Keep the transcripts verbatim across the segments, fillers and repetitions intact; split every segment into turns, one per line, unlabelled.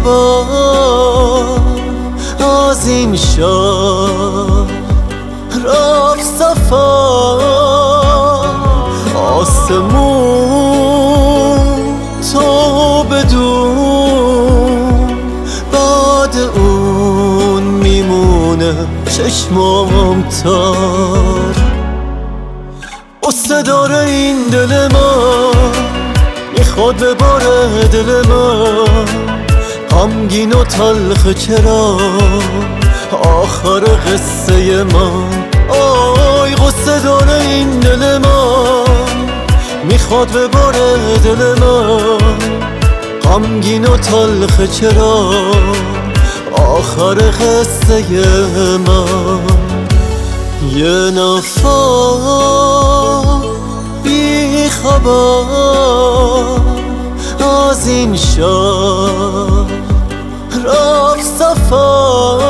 خوابم از این شهر رفت سفر، آسمون تا بدون، بعد اون میمونه چشمام تر. قصه داره این دل من، میخواد بباره دل من، غمگین و تلخ چرا آخر قصه من. آی قصه داره این دل من، میخواد بباره دل من، غمگین و تلخ چرا آخر قصه من. یه نفر بی خبر از این شهر رفت سفر،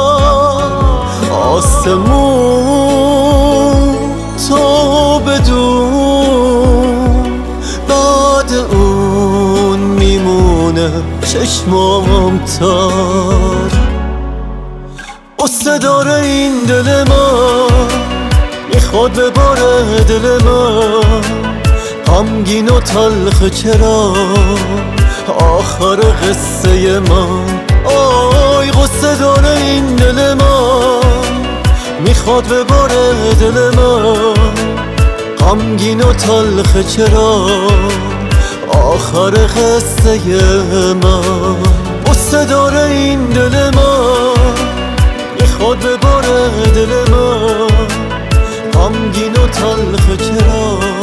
آسمون تا بدون، بعد اون میمونه چشمام تر. قصه داره این دل من، میخواد بباره دل من، غمگین و تلخ چرا آخر قصه من. آی قصه داره این دل من، میخواد بباره دل من، غمگین و تلخ چرا آخر قصه من. قصه داره این دل من، میخواد بباره دل من، غمگین و تلخ چرا